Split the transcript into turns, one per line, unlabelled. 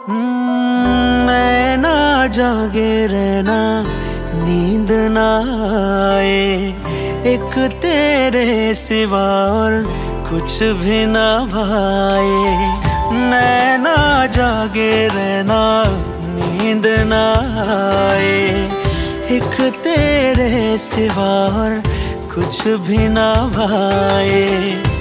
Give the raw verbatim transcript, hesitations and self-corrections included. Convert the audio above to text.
हम्म, मैं ना जागे रहना, नींद ना आए, एक तेरे सिवा और कुछ भी ना भाए। मैं ना जागे रहना, नींद ना आए, एक तेरे सिवा और कुछ भी ना भाए।